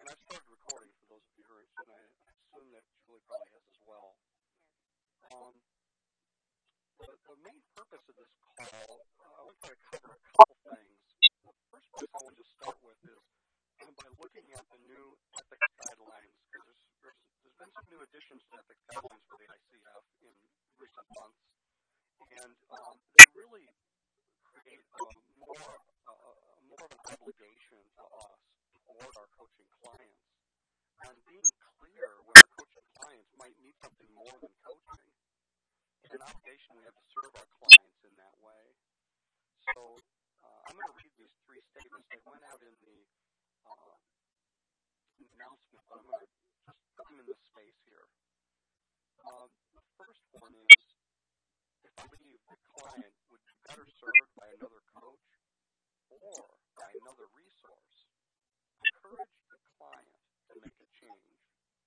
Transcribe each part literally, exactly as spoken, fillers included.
and I've started recording for those of you who are interested, and I, I assume that Julie probably has as well. Um, the, the main purpose of this call, uh, I want to try to cover a couple things. The first place I want to start with is um, by looking at the new ethics guidelines, because there's, there's, there's been some new additions to ethics guidelines for the I C F in recent months, and um, they really create um, more, uh, more of an obligation to us toward our coaching clients. And being clear when our coaching clients might need something more than coaching, it's an obligation we have to serve our clients in that way. So uh, I'm going to read these three statements. They went out in the, uh, in the announcement, but I'm going to just put them in this space here. Um, the first one is, if I believe the client would be better served by another coach or by another resource, encourage the client to make a change.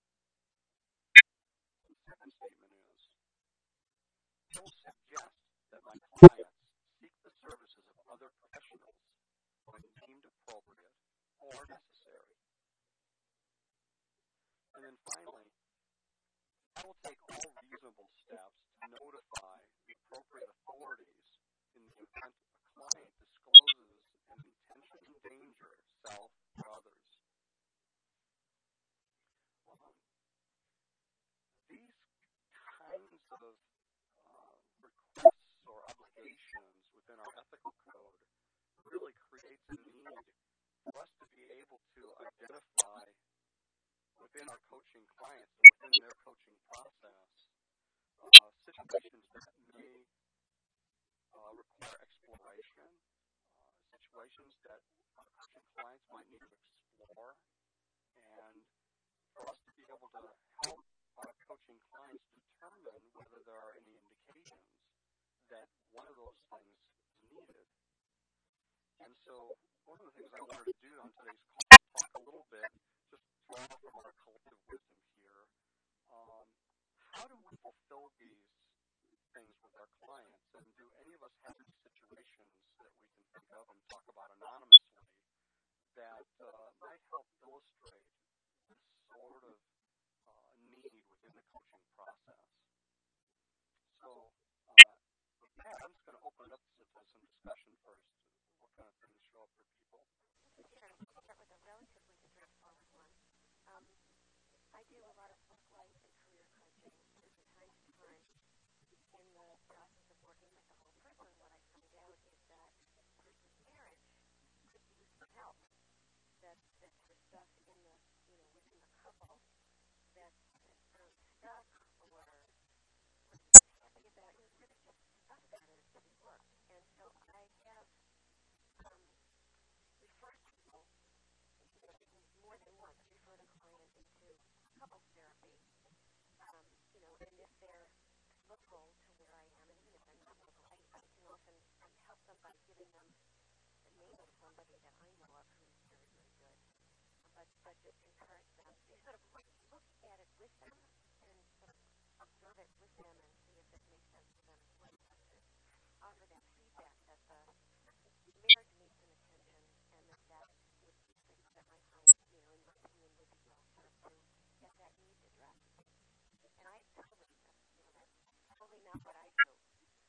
The second statement is, he'll suggest that my clients seek the services of other professionals when deemed appropriate or necessary. And then finally, I will take all reasonable steps to notify the appropriate authorities in the event a client discloses an intention to endanger self or others. Um, these kinds of uh, requests or obligations within our ethical code really creates a need for us to be able to identify within our coaching clients and within their coaching process uh, situations that may uh, require exploration, uh, situations that our coaching clients might need to explore, and for us to be able to help our coaching clients determine whether there are any indications that one of those things is needed. And so one of the things I wanted to do on today's call is talk a little bit, just draw from our collective wisdom here. Um, how do we fulfill these things with our clients? And do any of us have any situations that we can think of and talk about anonymously that uh, might help illustrate this sort of uh, need within the coaching process? So uh, with that, I'm just going to open it up to, to some discussion first. What kind of things show up for people? Sure. I'll start with a relatively straightforward one. Um, I do a lot of work life and career coaching, and from time to time, in the process of working with the whole person, what I find out is that a person's marriage could use some help. That that there's stuff in the you know within the couple that's um, stuck or or happy about it, really just stuck about it. It doesn't work, and so I have um, referred people, you know, more than once referred a client into couples therapy. Um, you know, and if they're local to where I am, and even if they're not local, I, I can often um, help them by giving them the name of somebody that I know of who is very, very good. But but just encourage them. You sort of look look at it with them and sort of observe it with them and see if it makes sense to them as well. But to offer that feedback that the marriage needs some attention and that that would be things that my client, you know, in my opinion, would be well served to get that need addressed. And I totally, you know, that's totally not what I do.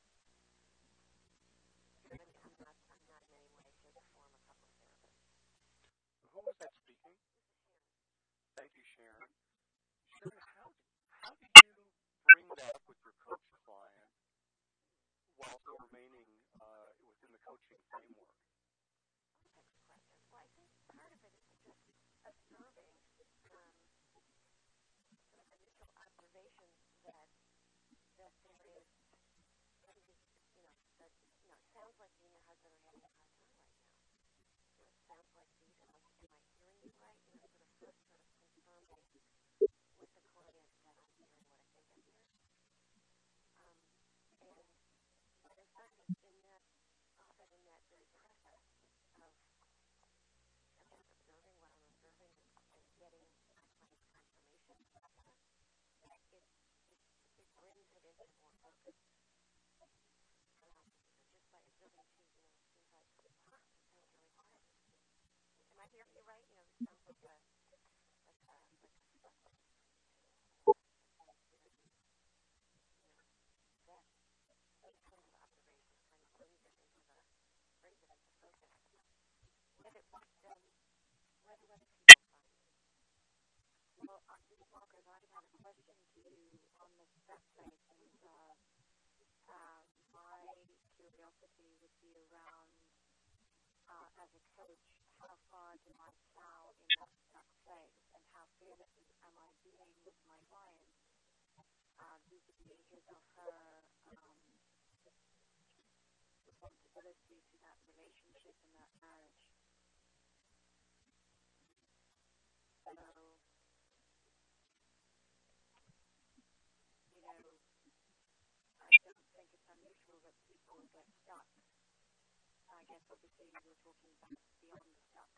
Because I'm, I'm not, I'm not in any way, shape, or form a couples therapist. Who was that speaking? This is Sharon. Thank you, Sharon. Sharon, how, how do you bring that up with your coach client while still remaining uh, within the coaching framework? Thanks for the question. Well, I think part of it is just observing um, sort of initial observations that that there is, that is, you know, that you know, it sounds like you and your husband are having a hard time right now. You know, it sounds like these. Am I am I hearing you right? You know, sort of first sort of confirming with the client that I'm hearing what I think I'm hearing. Um, and what I find is in that, often in that very process of, of just observing what I'm observing and, and getting my client's confirmation about that, that it, it, it brings it into more focus. Um, you know, just by observing too, you know, it seems like, huh, that sounds really hard. Am I hearing you right? You know, this sounds like a, on the step phase, and uh, uh, my curiosity would be around, uh, as a coach, how far do I plow in that stuck phase, and how fearless am I being with my client, uh, vis-a-vis his or her um, responsibility to that relationship and that marriage. So, you know, I don't think it's unusual that people get stuck. I guess obviously we're talking about beyond the stuck,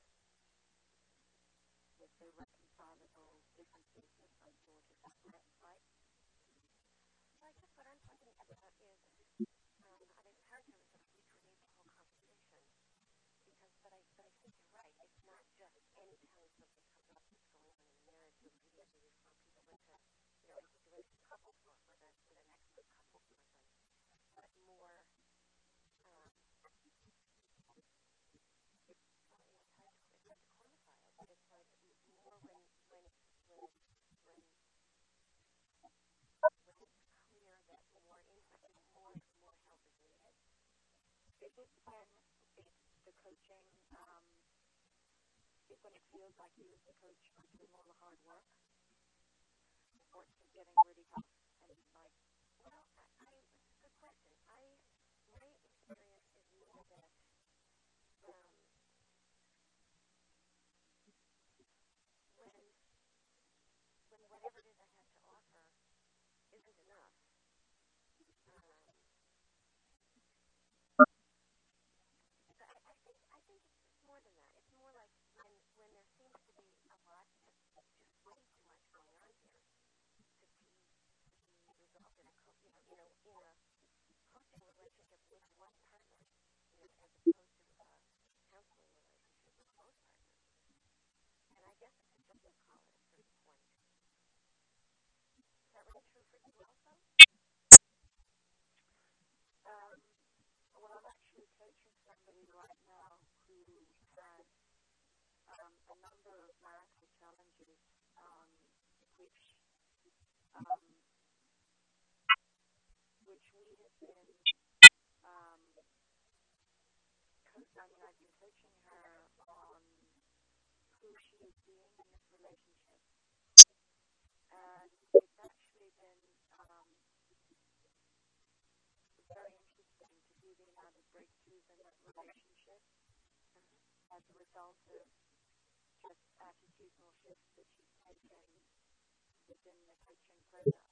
with the reconcilable differences of some sort. Is that correct, right? So I guess what I'm talking about is, um, I've encouraged him sort of recreate the whole conversation, because, but I, but I think you're right. It's not just any time something comes up that's going on in the marriage, you immediately refer people into, you know, into into couples for for the for the expert couples person, but more, um, well, it's hard to it's hard to quantify it, but it's like more when when it's when it's when when it's clear that more input, more more help is needed. Is it when it's the coaching? Um, is when it feels like you as the coach are doing all the hard work, or it's just getting really tough and it's like, well, I, I it's a good question. I my experience is more that, um, when when whatever it is I have to offer isn't enough. Um, so I, I think I think it's, it's more than that. It's more like when when there seems to be a lot, just just way too much going on here to be to be resolved in a co- you know you know in a coaching relationship with one partner, you know, as opposed to a counseling relationship with both partners. And I guess it's a judgment call at a certain point. Is that really true for you also? Um, well, I'm actually coaching somebody right now who has, um, a number of marital challenges, um, which um, which we have been, um, co- I mean, I've been coaching her on who she is being in this relationship, and it's actually been, um, very interesting to see the amount of breakthroughs in that relationship as a result of just attitudinal shifts that she's taken within the coaching process.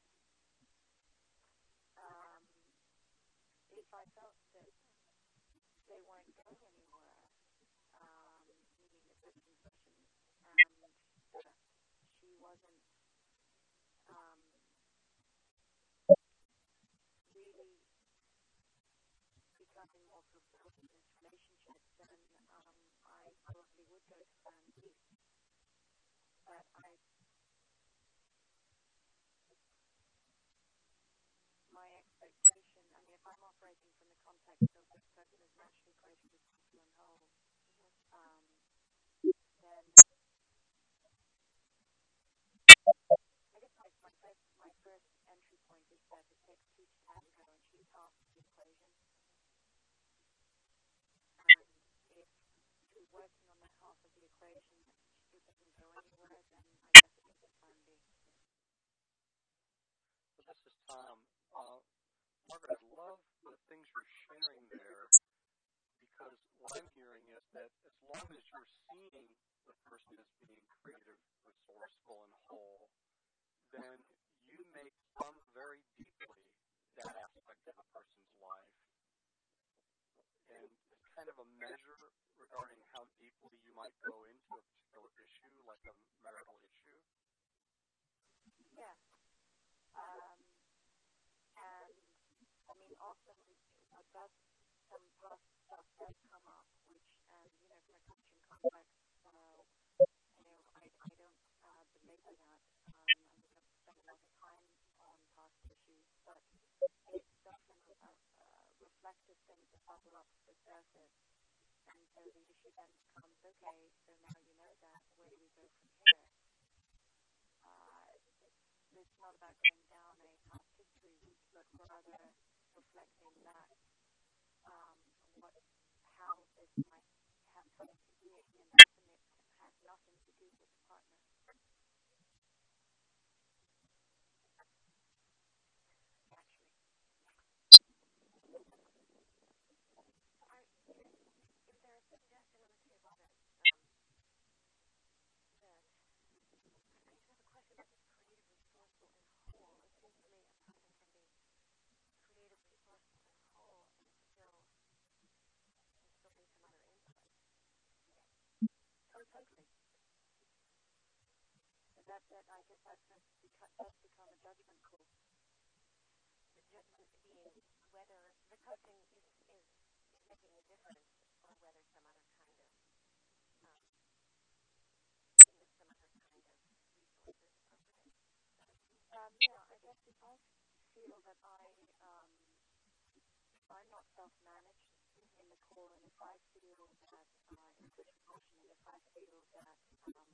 Um, if I felt that they weren't going anywhere, um, meaning the coaching sessions, and that she wasn't, um, really becoming more fulfilled in this relationship, then, um, I probably would go to plan B. But I, my expectation, I mean, if I'm operating from the context of this person is naturally creatively successful and whole, um, then I guess my, my first my first entry point is that it takes two to tango, and she's half of the equation. And if she's working on that half of the equation, it doesn't go anywhere, then I guess it is a plan B. So this is Tom. Uh, Margaret, I love the things you're sharing there, because what I'm hearing is that as long as you're seeing the person as being creative, resourceful, and whole, then you may plumb very deeply that aspect of a person's life. And it's kind of a measure regarding how deeply you might go into a particular issue, like a marital issue. Yeah. Um, and I mean, often what does some past stuff does come up, which, and you know, from a coaching context, uh, you know, I, I don't uh, belabor that, um, and we don't spend a lot of time on past issues, but it's often uh, uh, reflective things that bubble up to the surface, and so the issue then becomes, okay, so reflecting back um, what how this might have come into being, and often it has nothing to do with the partner, actually. So I, if there are suggestions on the table that um, that I just have a question about this creative, resourceful, and whole. It seems to me a person can be creative, resourceful, and whole, and still and still need some other input. Oh, totally. So that that I guess that does become, does become a judgment call. The judgment being whether the coaching is is, is making a difference, or whether some other kind of um, you know some other kind of resource is appropriate. Um, yeah, I guess if I feel that I um, if I'm not self-managed in the core, and if I feel that uh, in coach promotion, and if I feel that um,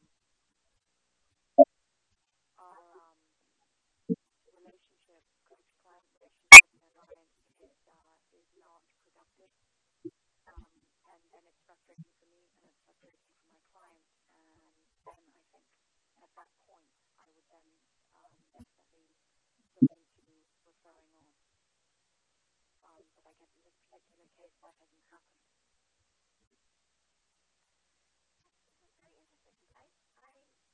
our um, relationship, coach-client relationship in Alliance is uh, is not productive, um, and then it's frustrating for me, and it's frustrating for my client, and then I think at that point I would then um, definitely look into referring on. Um, but I guess in this particular case that hasn't happened. Very interesting. I, I,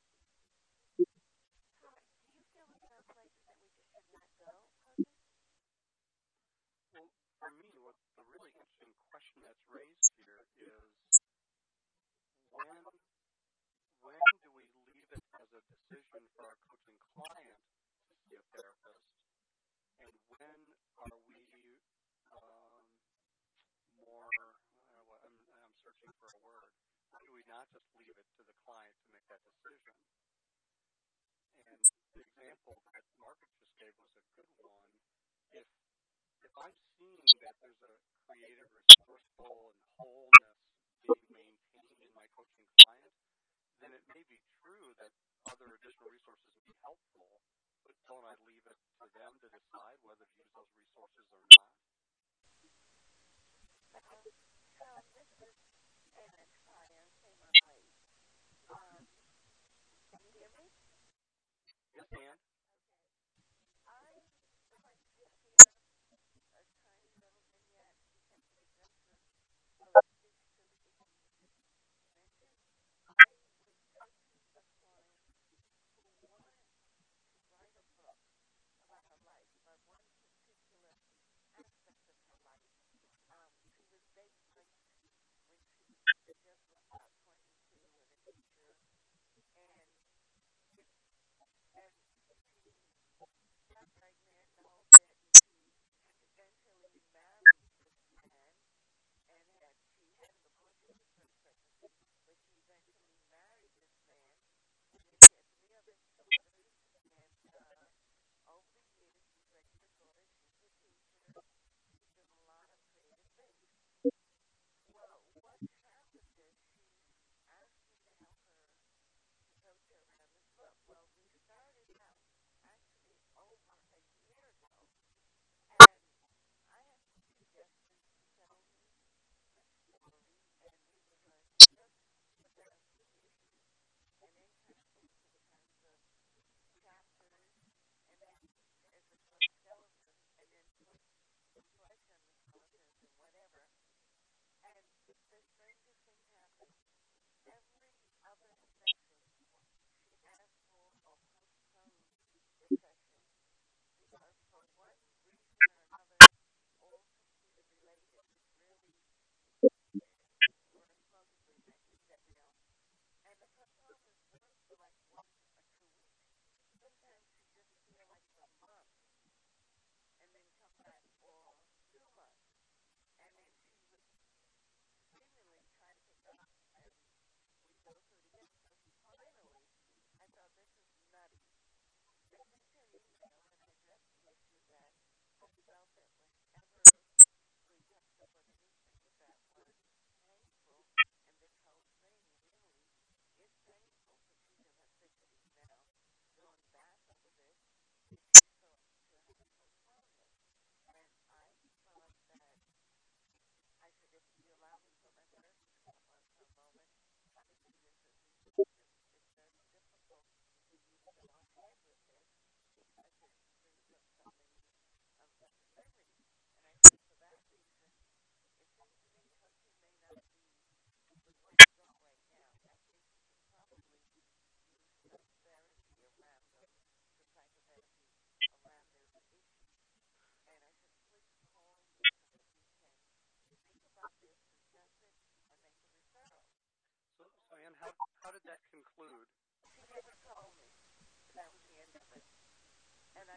Thomas, do you feel that there are places that we just should not go, coaches? Well, for me, what the really interesting question that's raised here is when when do we leave it as a decision for our coaching client to see a therapist, and when are we um, more? Uh, well, I'm, I'm searching for a word. When do we not just leave it to the client to make that decision? And the example that Margaret just gave was a good one. If if I'm seeing that there's a creative, resourceful, and wholeness being maintained in my coaching client, then it may be true that other additional resources would be helpful, but don't I leave it to them to decide whether to use those resources or not? Uh, so this is Emmett. I am Tamer Lake. Um, can you hear me? Yes, Dan? I would like to share a tiny little vignette because it addresses or speaks to the issue you just mentioned. I was coaching a client who wanted to write a book about her life, about one particular aspect of her life. Um, she was based when she was just about twenty-two and a teacher, and it, and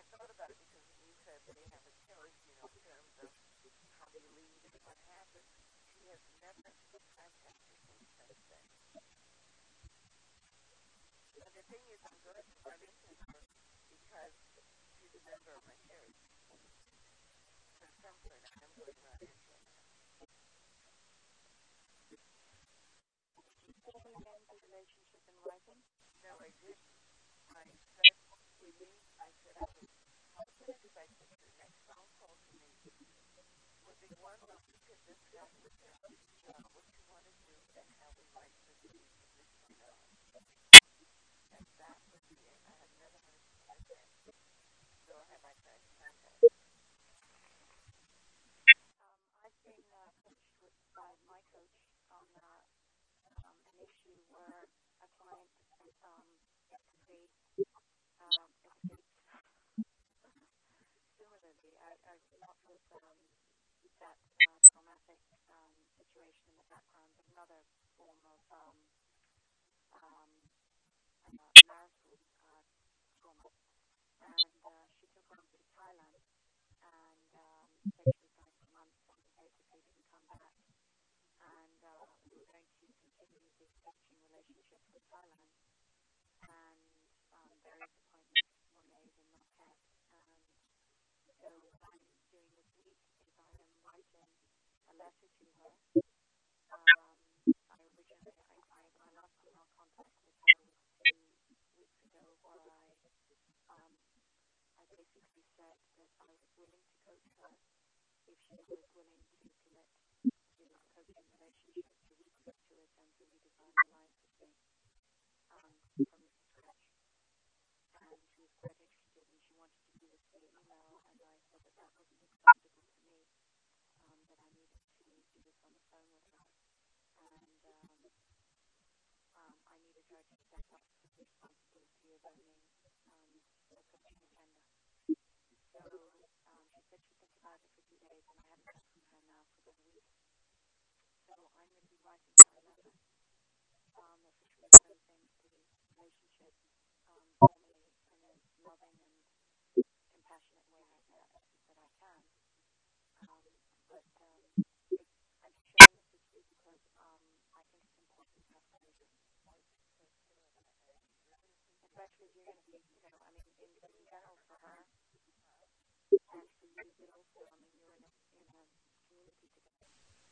I thought about it because when you said they have a choice, you know, in terms of how they lead and what happens, she has never contacted me since then. And the thing is, I'm going to run into her because she's a member of my church. So at some point, I am going to run into her. Did you say again the relationship in writing? No, I didn't. I said to you, I said I was hoping and expecting your next phone call to me would be one where we could discuss with her uh, what you want to do and how we might proceed from this point on. And that would be it. I have never heard from her since, nor have I tried to contact her. Um, I've been uh, coached with, by my coach on uh, um, an issue where a client um, escaped, um, escaped similarly. I, I've not with um, that uh, traumatic um, situation in the background, but another form of um, um, uh, marital uh, trauma. And uh, she took off to Thailand and um, said she was going for months and basically didn't come back. And uh, we were going to continue this coaching relationship from Thailand. And um, various appointments were made and not kept. And so what I'm doing this week is I am writing a letter to her. Um, I originally, I, I, my last email contact with her was two weeks ago where I, um, I basically said that I was willing to coach her if she was willing to commit to this coaching relationship, to recommit to it and to redesign her life with me um, from scratch. And she was quite interested and she wanted to do this via email, and I said that that wasn't acceptable to me, um, that I needed to do this on the phone with her. And um, um, I needed her to step up to the responsibility of owning um, a coaching agenda. So um, she said she'd think about it for two days, and I haven't heard from her now for about a week. So I'm going to be writing her a letter, um, officially closing the relationship um, formally in a loving and compassionate way I, uh, that I can. Um, but um, it, I'm sharing this with you because um, I think it's important to have closure. Especially if you're going to be, you know, I mean, in, in general for her and for you, but also, I mean, you're in a, in a community together.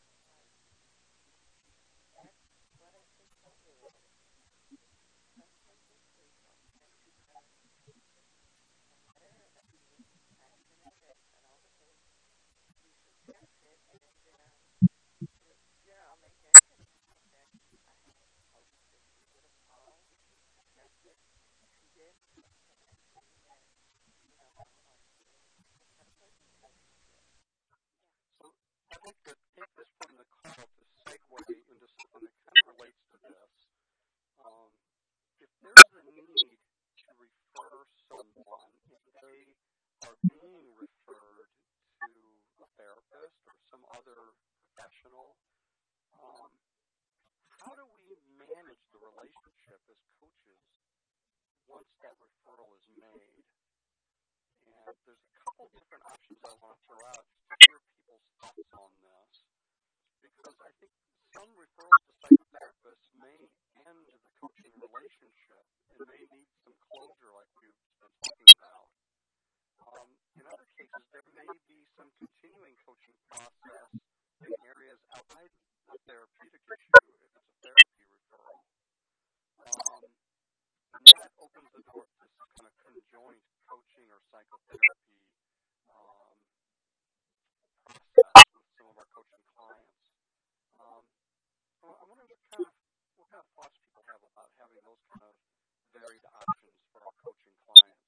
That's what I think about you. Let's take this week. I'll send you her a letter and I'll be passionate and, and all the things you suggested. And, um, you know, I'll make mention of the fact that I had hoped that she would have called, that she would discuss it. She did, and mention that, you know, how we want to have a coaching relationship. So I'd like to take this from the call to segue into something that kind of relates to this. Um, if there's a need to refer someone, if they are being referred to a therapist or some other professional, um, how do we manage the relationship as coaches once that referral is made? And there's a couple different options I want to throw out just to hear people's thoughts on this, because I think some referrals to psychotherapists may end the coaching relationship and may need some closure like we've been talking about. Um, in other cases, there may be some continuing coaching process in areas outside the therapeutic issue if it's a therapy referral. Um, and that opens the door to this kind of conjoint coaching or psychotherapy um, process with some of our coaching clients. Um, I wonder what kind of what kind of thoughts people have about having those kind of varied options for our coaching clients.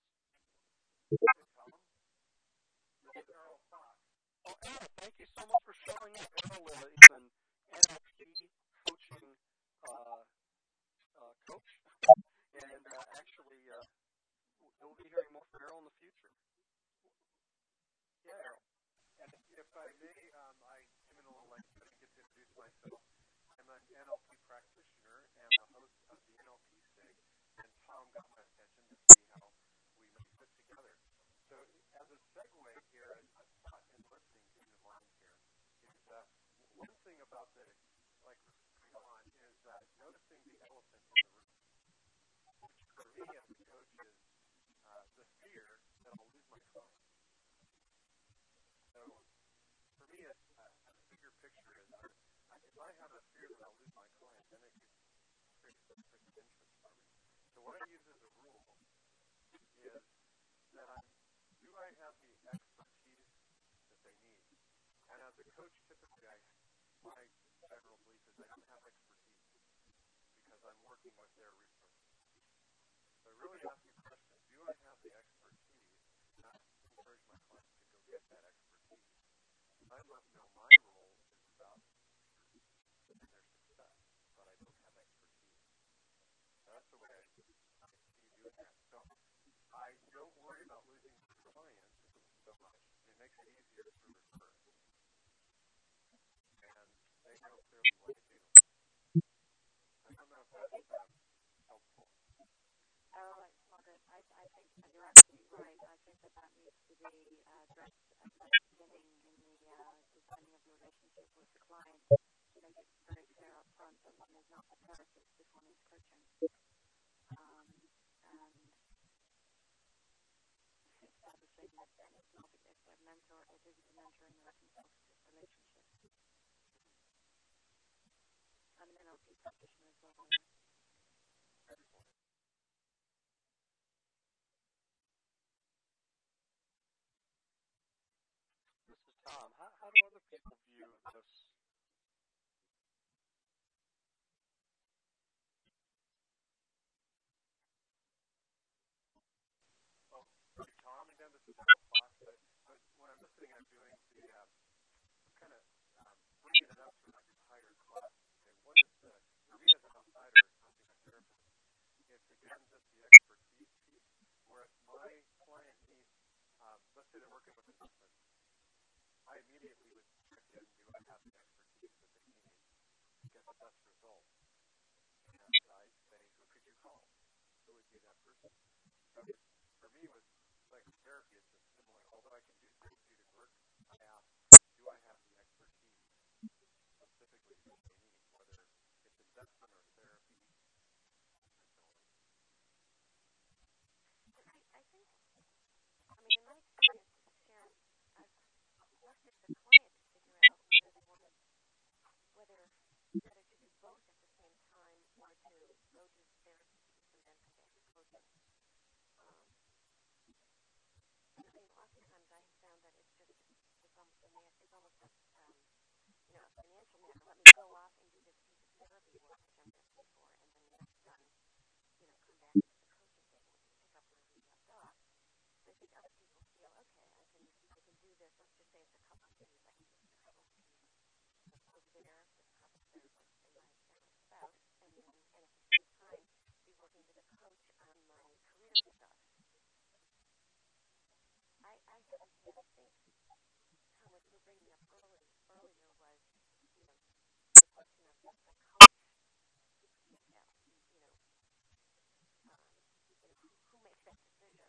Oh, Errol, thank you so much for showing up. Errol is an N L P coaching uh, uh, coach, and uh, actually, uh, you'll be hearing more from Errol in the future. Yeah, Errol. And if I may, um, I am in a little late, but I get to introduce myself. I'm an N L P practitioner and the host of the N L P SIG, and Tom got my attention to see how we may fit together. So really asking questions. Do I have the expertise? Not encourage my clients to go get that expertise. I let know my role is about and their success, but I don't have expertise. That's the way I, I see doing that. So I don't worry about losing clients so much. It makes it easier to refer. And they know clearly what to do. I don't know if that's uh, helpful. Oh, I love it. I, I think that you're absolutely right. I think that that needs to be uh, addressed at the beginning in the uh, designing of the relationship with the client. Make it very clear up front that one is not the therapist, this one is coaching. Um, and establishing that it's not it's a mentor, it isn't a mentoring or a consultative relationship. I'm an N L P practitioner as well. Excellent. This is Tom. How, how do other people view this? Well, Tom, again, this is Harold Fox, but, but when I'm listening, I'm doing the uh, kind of um, bringing it up to like a higher class. Okay, what is the, for me as an outsider, something a therapist, it's again just the expertise piece, where if my client needs, um, let's say they're working with an infant, I immediately would check in, do I have the expertise that they need to get the best result? And I'd say, who could you call? Who would be that person? So for me, with psychotherapy, it's just similar. Although I can do therapeutic work, I ask, do I have the expertise specifically that they need, whether it's investment or therapy, and so on. I, I think, I mean, in my experience, Sharon, I've left it to the client to figure out whether they want to, whether, whether to do both at the same time or to go to the therapy piece and then come back to coaching. Um, I mean, oftentimes I have found that it's just, it's almost a, it's almost a, um, you know, a financial matter. Let me go off and do this piece of therapy work, which I'm going to pay for, and then when that's done, you know, come back to the coaching table and pick up where we left off. And I think other people feel, okay, I can, I can do this. Let's just say it's a couple fees. I can just do a couple fees over there with a couple therapists and my, and my spouse, and then, and at the same time, be working with a coach on my career stuff. I, I haven't had, I think, Tom, what you were bringing up early, earlier was, you know, the question of does the coach, you know, you know, um, you know who, who makes that decision?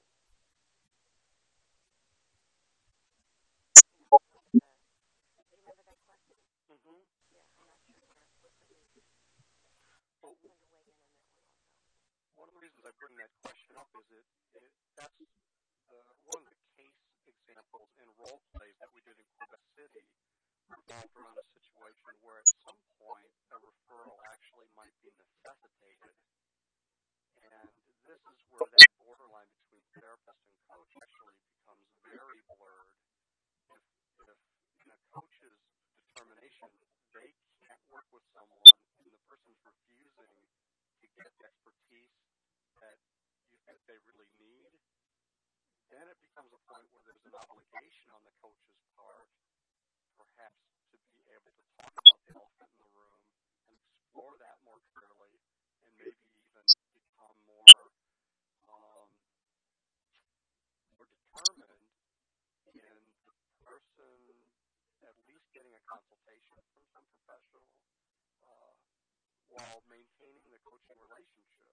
You know, whether the, do you remember that question? Mm-hmm. Yeah, I'm not sure where, where Louise Well, wanted to weigh in on that one also. one of the reasons I bring that question up is it, it that's the, one of the case examples in role plays that we did in Quebec City revolved around a situation where at some point a referral actually might be necessitated. And this is where that borderline between therapist and coach actually becomes very blurred. If, if in a coach's determination they can't work with someone and the person's refusing to get the expertise that you think they really need, then it becomes a point where there's an obligation on the coach's part, perhaps, to be able to talk about the elephant in the room and explore that more clearly, and maybe even become more um, more determined in the person at least getting a consultation from some professional uh, while maintaining the coaching relationship.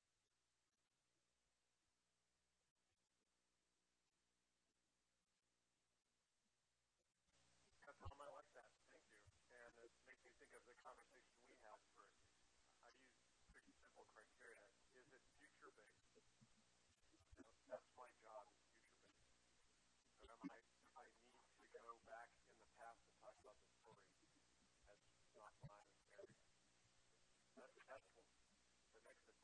Yeah, Tom, I like that. Thank you. And it makes me think of the conversation we had for, I use pretty simple criteria. Is it future-based? You know, that's my job is future-based. So am I, if I need to go back in the past and talk about the story, that's not my area. That's, that's what, that makes the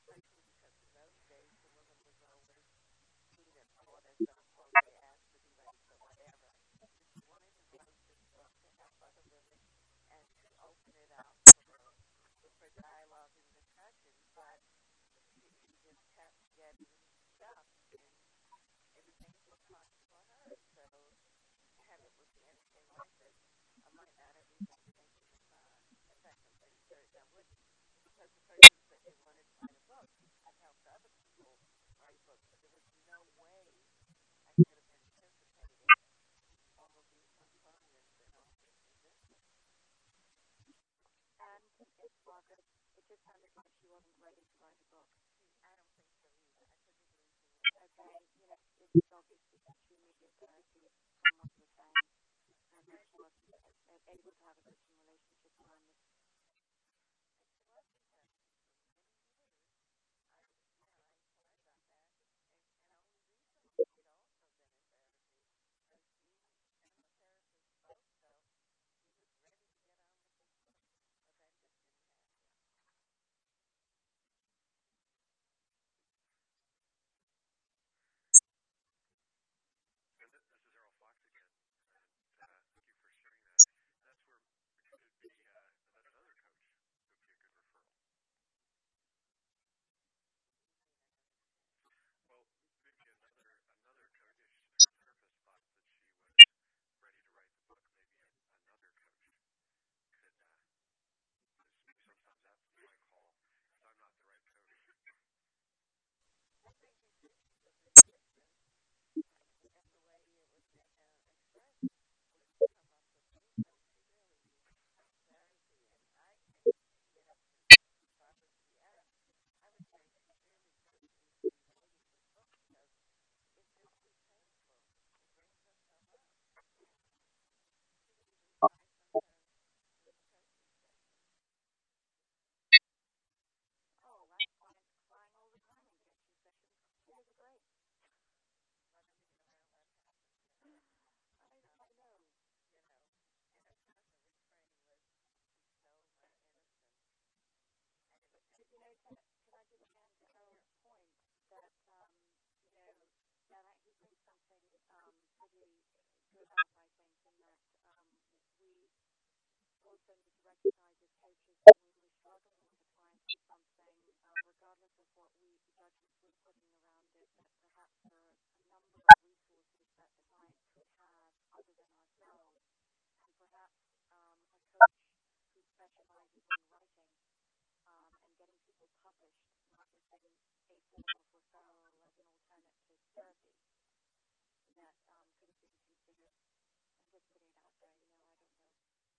especially because in those days the woman was always seen and thought as a probe ass to be ready for whatever. So she wanted to close this book to help other women and to open it up for for dialogue and discussion, but she she just kept getting stuck in in things that cost for her. So heaven would be anything like this, I might not have even taken the class. In fact, I'm pretty certain I wouldn't, because the person said they wanted to write a book. I've helped other people write books, but there was no way I could have anticipated all of these components and all this resistance. And it's Margaret, it just sounded like she wasn't ready to write a book. She, I don't think so either. I couldn't agree more. Okay, you know, it's obviously such immediate therapy from what you're saying, and that she wasn't uh, able to have a Christian relationship around this. And she was in therapy for many years. I, you know, I inquired about that, and, and only recently she'd also been in therapy. So she and her therapist both felt she was ready to get on with this book, but that just didn't happen. And th- this is Errol Fox again, and uh, thank you for sharing that. That's where could it be uh, that another coach would be a good referral? Well, maybe another another coach. If her therapist thought that she was ready to write the book, maybe a, another coach could. Because uh, sometimes that's my call. If I'm not the right coach, I think you see she's a good Christian, and the way it was uh, expressed was to come up with wisdom. She really needs therapy, and I think, you know, since Barbara C S, I would say she really does need to be writing this book, because it's just too painful. It brings herself up. She would even cry sometimes in the coaching session. Oh, I'm crying, crying all the time in coaching sessions. Tears are great. Well, I didn't even know that happened. I, I know, you know, and her constant refrain was, "She stole my innocence." Anyway, but you know, can, can I just add to Errol's point that, um, you know, and I, he brings something um, pretty good up, I think, in that um, we also need to recognize as coaches that when we're struggling with a client with something, uh, regardless of what we the judgments we're putting around it, that perhaps there are a number of resources that the client could have other than ourselves, and perhaps um, a coach who specializes in writing um, and getting people published, not just in a form of referral as an alternate to therapy, that um, could have been considered. I'm just putting it out there, you know, I don't know.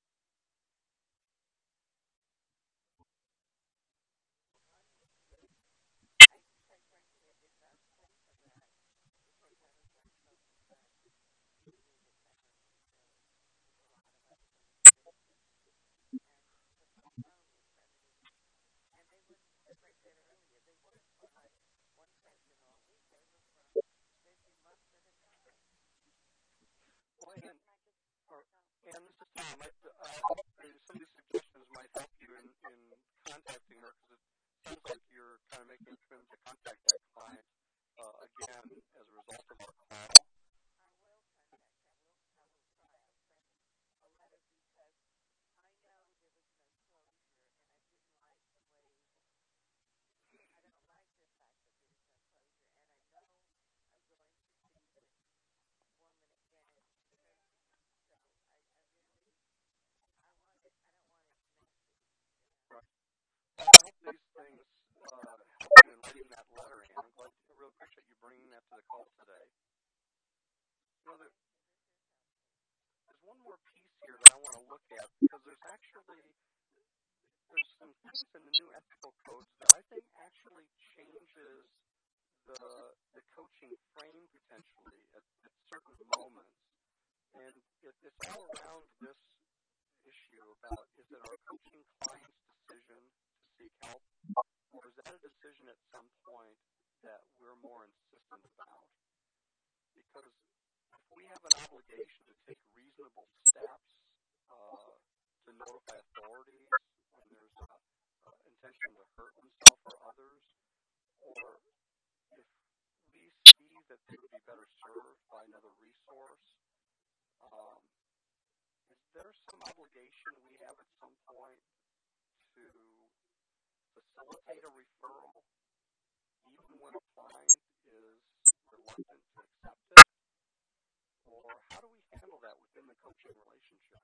I, quite frankly, I did not think of that, because I was very focused on she needed therapy, so there's a lot of other things to do. And the phone was revenue, and they wouldn't, as I said earlier, they weren't for like one session all week. They were for maybe months at a time. Well, and, And I just, or, no. and this is Tom. I, uh, some of these suggestions might help you in, in contacting her, because it sounds like you're kind of making a commitment to contact that client uh, again as a result of our call. I will contact. I will. I will try. I'll send a letter, because I know there was no closure, and I didn't like the way. I don't like the fact that there was no closure, and I know I'm going to see this woman again in thirty months. So I, I really, I want it. I don't want it messy, you know. Right. Well, I hope these things uh, help you in writing that letter, Ann. I'm glad, I really appreciate you bringing that to the call today. You know, there, Thank you. This is helpful. there's one more piece here that I want to look at, because there's actually there's some things in the new ethical codes that I think actually changes the the coaching frame potentially at, at certain moments. And it, it's all around this issue about, is it our coaching client's decision to seek help, or is that a decision at some point that we're more insistent about? Because if we have an obligation to take reasonable steps uh, to notify authorities when there's a, uh, intention to hurt oneself or others, or if we see that they would be better served by another resource, um, is there some obligation we have at some point to facilitate a referral, even when a client is reluctant to accept it? Or how do we handle that within the coaching relationship?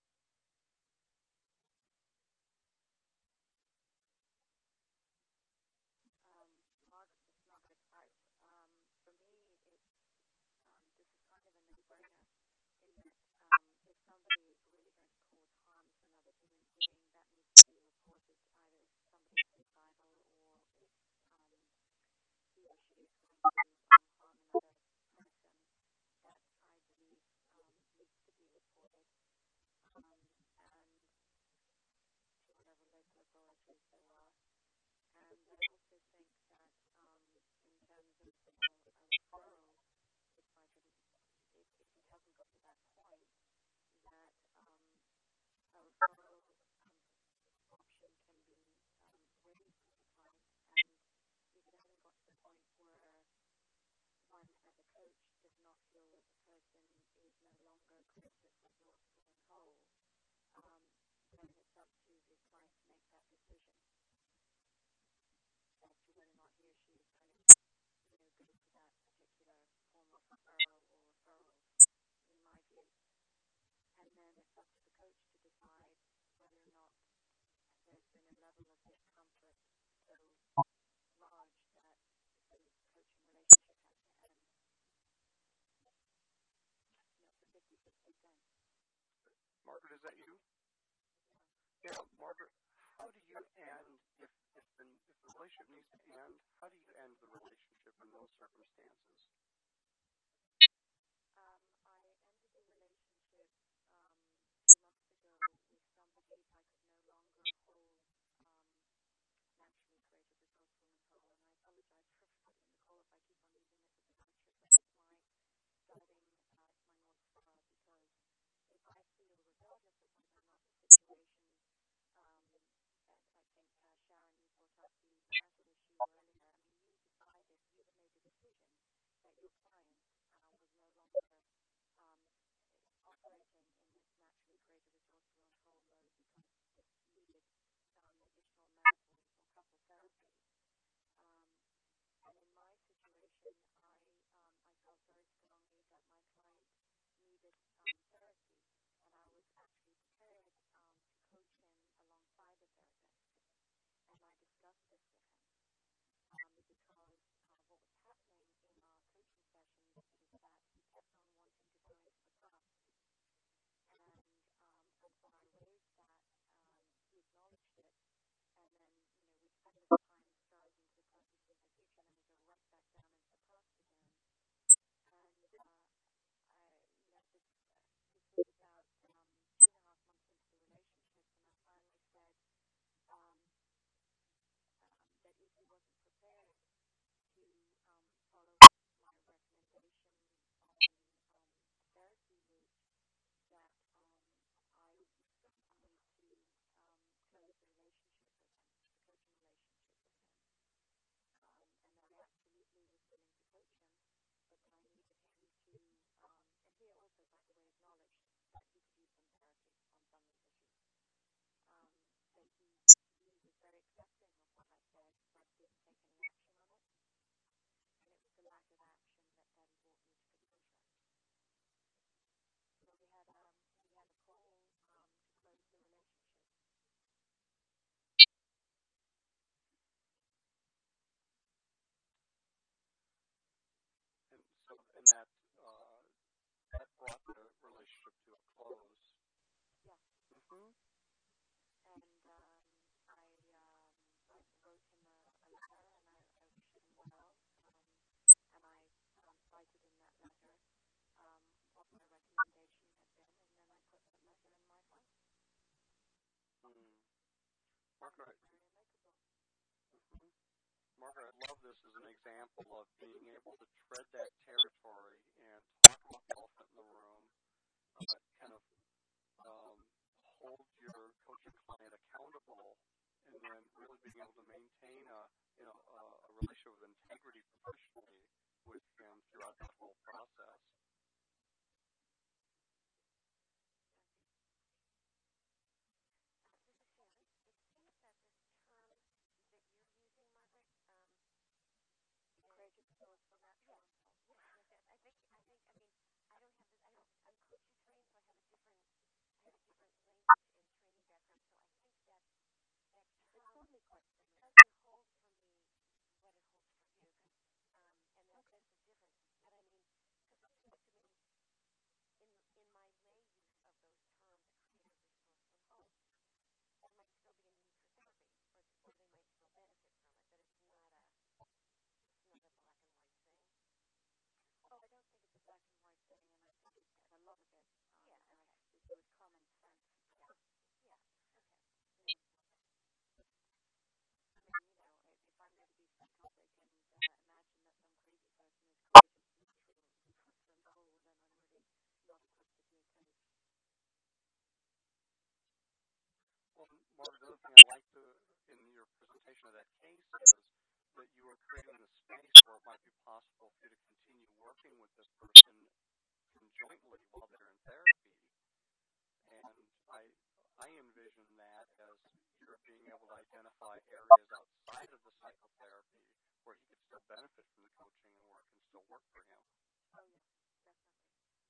Um, Mark, Margaret, I, um, for me, it's um, this is kind of a no-brainer in that um, if somebody is really going to cause harm to another human being, that needs to be reported either if somebody's suicidal or if um, he or she is going to um, harm another person. That I believe um, needs to be reported um, and to whatever local authorities there are. And I also think that um, in terms of uh, a referral, if I can, if, if it hasn't got to that point, that um, a referral um, option can be um, raised with the client, and if it hasn't got to the point where one as a coach does not feel that the person is no longer committed, resourceful, and whole, um, then it's up to the client to make that decision as to whether or not he or she is going to, you know, go to that particular form of referral or referrals, in my view. And then it's up to the coach to decide whether or not there's been a level of discomfort so large that the coaching relationship has to end. You know, it's a fifty-fifty thing. Margaret, is that you? Yeah, Margaret, how do you end, if, if, the, if the relationship needs to end, how do you end the relationship in those circumstances? Um, I ended the relationship um, two months ago with somebody I could no longer hold um, naturally creative, resourceful, and whole. And I apologize for everybody in the call if I keep on using this as a mantra, but it's my guiding, uh, it's my North Star, because if I feel, regardless of whether or not the situation, um, and I think, uh, Sharon, you brought up the marital issue earlier. I mean, you decided, you had made the decision that your client uh, was no longer um, operating in this naturally creative, resourceful, and whole mode because it needed um, additional marital or couple therapy. Um, and in my situation, I um, I felt very strongly that my client needed um, therapy, and I was actually prepared um, to coach him alongside a therapist. And I discussed this with him um, because uh, what was happening in our coaching sessions is that he kept on wanting to go into the past. And um, and when I raised that, um, he acknowledged it, and then, you know, we spent this time starting into the process of the future, and then we go right back down into the past again. And uh, I, you know, this uh, this was about um, two and a half months into the relationship, and I finally said um, um, that if he wasn't prepared to um, follow my recommendation on um, therapy route, that um, I would need to um, close the relationship with him, the coaching relationship with him, um, and that I absolutely was willing to coach him, but that I needed him to, um, and he also, by the way, acknowledged that he could use some therapy on some of these issues. Um, so he, he was very accepting of what I said, but didn't take any action on it, and it was the lack of action that then brought me to the contract. So we had um, we had a call um, to close the relationship. And so, and that, uh, that brought the relationship to a close. Yeah. Mm-hmm. And um, I um, I wrote him a, a letter, and I, I wished him well, um, and I um, cited in that letter um, what my recommendation had been, and then I put that letter in my file. Mm. And it Margaret, was very amicable. mm-hmm. Margaret, I love this as an example of being able to tread that territory and talk about the elephant in the room, uh, kind of um, hold your coaching client accountable, and then really being able to maintain a, you know, a, a relationship interpretation of that case is that you are creating a space where it might be possible for you to continue working with this person conjointly while they're in therapy. And I I envision that as you're being able to identify areas outside of the psychotherapy where he could still benefit from the coaching and where it can still work for him. Oh, yeah, definitely.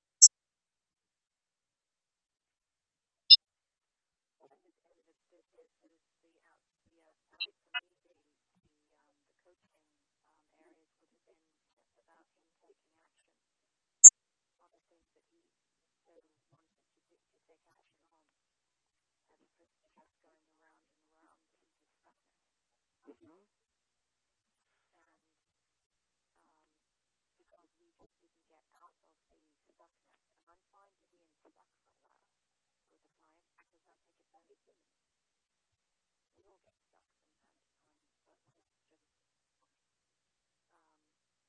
And it, and it, it, it, it is the out the outside for me the the um the coaching um areas would have been just about him taking action on the things that he said he wanted to do to take action on, as opposed to just going around and around in his stuckness. Mm-hmm. And um because we just didn't get out of the stuckness, and I'm fine being stuck for a while with a client because I think it's only human. We all get stuck from time to time, but it's just, um,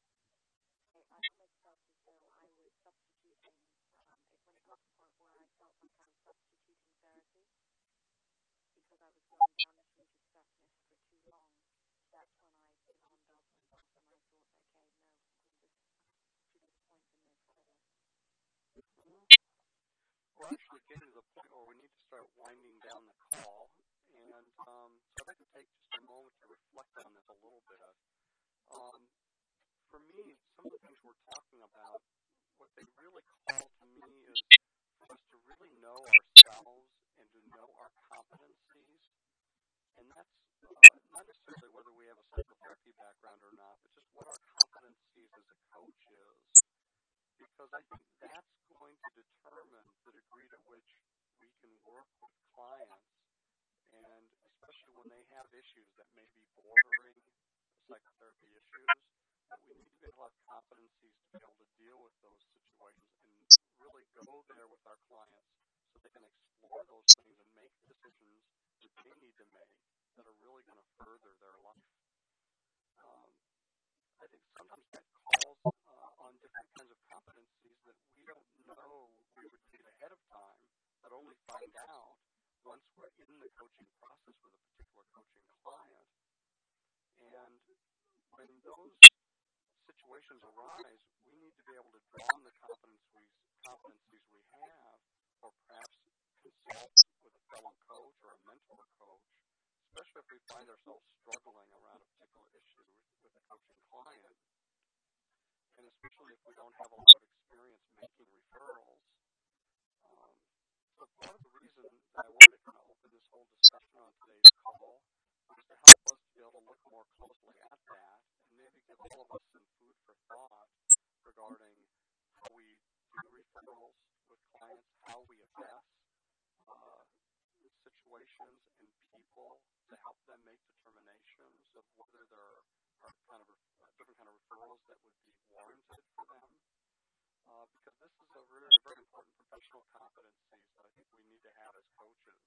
I, I almost felt as though I was substituting, um, it, when it got to the point where I felt like I was substituting therapy because I was going down this route of stuckness for too long. That's when I alarmed off myself and I thought, okay, no, this is to this point and no further. Mm-hmm. We're actually getting to the point where we need to start winding down the call. And um, so I'd like to take just a moment to reflect on this a little bit. Um, for me, some of the things we're talking about, what they really call to me is for us to really know ourselves and to know our competencies. And that's uh, not necessarily whether we have a psychotherapy background or not, but just what our competencies as a coach is. Because I think that's going to determine the degree to which we can work with clients, and especially when they have issues that may be bordering psychotherapy issues, that we need to be able to have competencies to be able to deal with those situations and really go there with our clients so they can explore those things and make decisions that they need to make that are really going to further their life. Um, I think sometimes that calls uh, on different kinds of competencies that we don't know we would need ahead of time, but only find out once we're in the coaching process with a particular coaching client. And when those situations arise, we need to be able to draw on the competencies, competencies we have, or perhaps consult with a fellow coach or a mentor coach, especially if we find ourselves struggling around a particular issue with a coaching client, and especially if we don't have a lot of experience making referrals. Um, so part of the reason that I wanted to kind of open this whole discussion on today's call was to help us to be able to look more closely at that and maybe give all of us some food for thought regarding how we do referrals with clients, how we assess uh, situations and people to help them make determinations of whether there are kind of uh, different kind of referrals that would be warranted for them. Uh, because this is a really very important professional competencies that I think we need to have as coaches.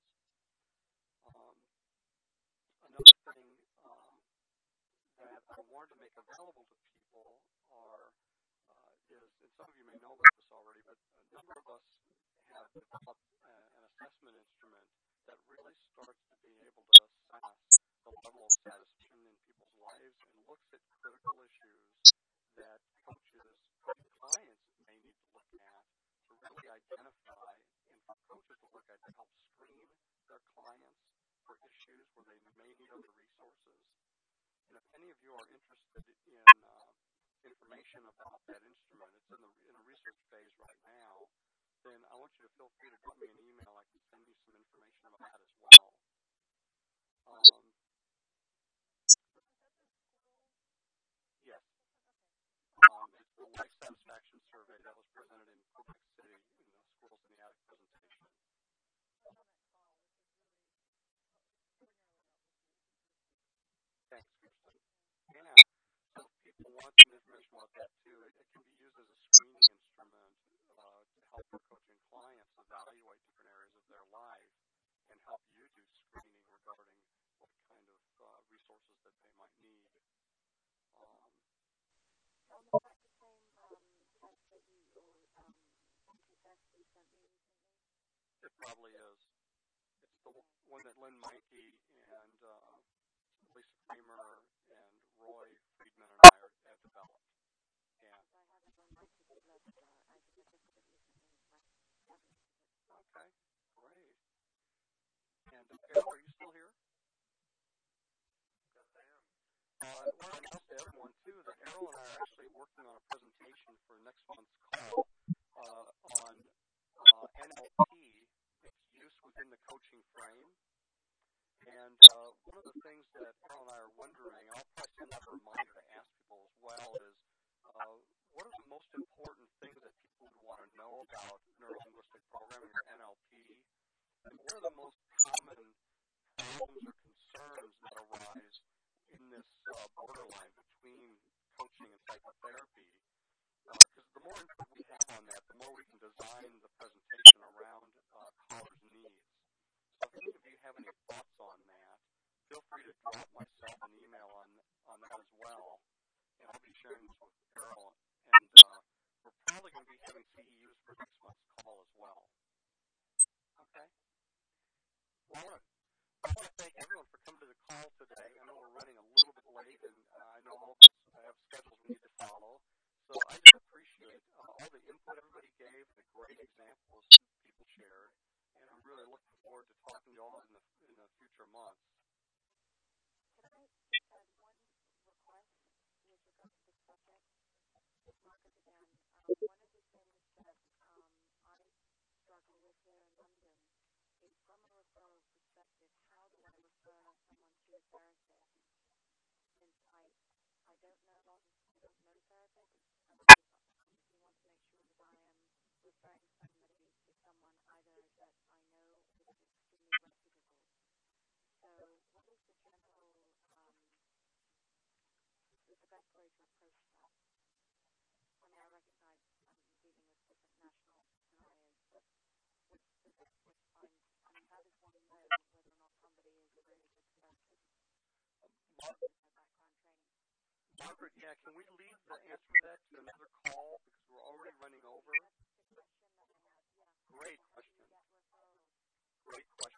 Um, another thing um, that I wanted to make available to people are uh, is, and some of you may know about this already, but a number of us have developed uh, an assessment instrument that really starts to be able to assess the level of satisfaction in people's lives and looks at critical issues that coaches, coaching clients may need to look at to really identify, and for coaches to look at to help screen their clients for issues where they may need other resources. And if any of you are interested in uh, information about that instrument, it's in the in a research phase right now, then I want you to feel free to drop me an email. I can send you some information about that as well. Um, yes. Um, it's the Life Satisfaction Survey that was presented in Quebec City in the Squirrels in the Attic presentation. Thanks, Kirsten. Yeah. So if people want some information about that too, it, it can be used as a screening instrument uh, to help your coaching clients evaluate different areas of their life and help you do screening regarding what kind of uh, resources that they might need. Um, Tom, is that the same um, test that you, or um, entry test you sent me recently? it probably is. It's the one that Lynn Mikey and uh, Lisa I took the Blood Star. I think I just did it recently, like seven years ago. Okay, great. And uh, Errol, are you still here? Yes, I am. Uh, I want to announce to everyone, too, that Errol and I are actually working on a presentation for next month's call uh, on uh, N L P, its use within the coaching frame. And uh, one of the things that Errol and I are wondering, I'll probably send out a reminder to ask people as well, is uh, what are the most important things that people would want to know about neuro-linguistic programming or N L P? And what are the most common problems or concerns that arise in this uh, borderline between coaching and psychotherapy? Because uh, the more input we have on that, the more we can design the presentation around uh, callers' needs. So if any of you have any thoughts on that, feel free to drop myself an email on, on that as well. And I'll be sharing this with Errol. And uh, we're probably going to be having C E Us for next month's call as well. Okay? Well, I want to thank everyone for coming to the call today. I know we're running a little bit late, and uh, I know all of us have schedules we need to follow. So I just appreciate uh, all the input everybody gave, the great examples people shared, and I'm really looking forward to talking to you all in the, in the future months. Can I just add one request with regard to this subject? Marcus again. Um, one of the things that um, I struggle with here in London is from a referral perspective, how do I refer someone to a therapist? Since I, I don't know a lot, I don't know therapists, and I obviously want to make sure that I am referring somebody to someone either that I know or that is extremely reputable. So what is the general, um, the best way to approach that? I mean, I recognize I'm dealing with different national scenarios, but what's the best way to find, I mean, how does one know whether or not somebody is a really good therapist? Mar- Background training. Margaret, yeah, can we leave the answer to that to another call because we're already running over? That's the question that I have, yeah. Great question. Get referrals. Great question.